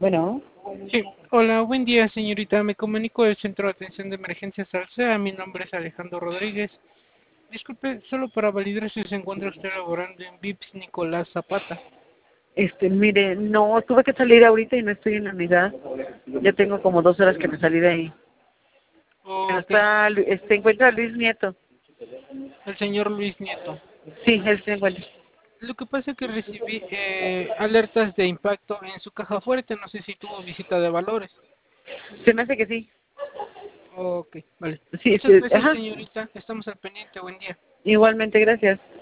Bueno, Sí, hola, buen día, señorita. Me comunico del Centro de Atención de Emergencias Alsea. Mi nombre es Alejandro Rodríguez. Disculpe, solo para validar si se encuentra usted laborando en VIPS Nicolás Zapata. mire, no, tuve que salir ahorita y no estoy en la unidad. Ya tengo como 2 horas que me salí de ahí. Pero Ok, encuentra Luis Nieto. el señor Luis Nieto. Sí, él se encuentra. Lo que pasa es que recibí alertas de impacto en su caja fuerte. No sé si tuvo visita de valores. Se me hace que sí. Ok, vale. Sí, Muchas gracias, ajá. señorita. Estamos al pendiente. Buen día. Igualmente, gracias.